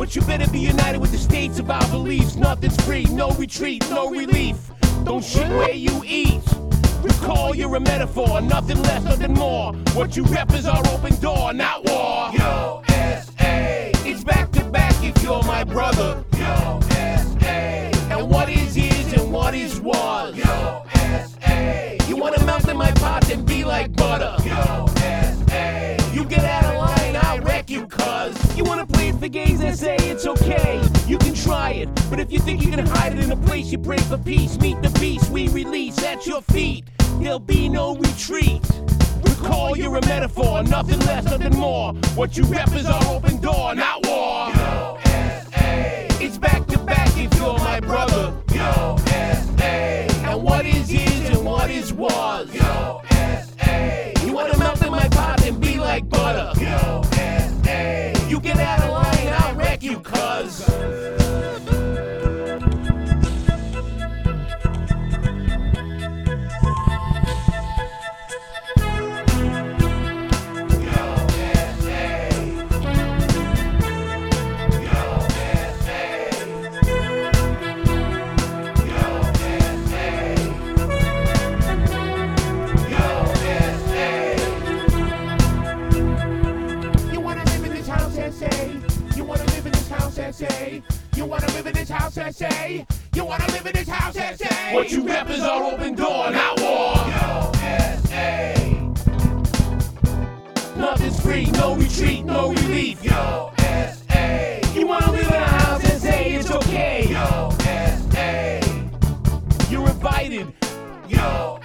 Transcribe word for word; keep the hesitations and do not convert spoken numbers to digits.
But you better be united with the states of our beliefs. Nothing's free, no retreat, no relief. Don't shit where you eat. Recall you're a metaphor, nothing less, nothing more. What you rep is our open door, not war. U S A. It's back to back if you're my brother. U S A. And what is is and what is was. U S A. You wanna melt in my pot and be like butter. U S A. You get out of line, I'll wreck you, cuz. You wanna play it for gays and say it's okay. You can try it, but if you think you can hide it in a place you pray for peace, meet the beast we release at your feet. There'll be no retreat. Recall you're a metaphor, nothing less, nothing more. What you rep is our open door, not war. U S A. It's back to back if you're my brother. U S A. And what is is and what is was. U S A. You wanna melt in my pot and be like butter. U S A. You get out of line, I'll wreck you, cuz. You wanna live in this house, S A? You wanna live in this house, S A? You wanna live in this house, S A? What you rep is our open door, not war. U S A. Nothing's free, no retreat, no relief. U S A. You wanna live in a house, S A? It's okay. U S A. You're invited. U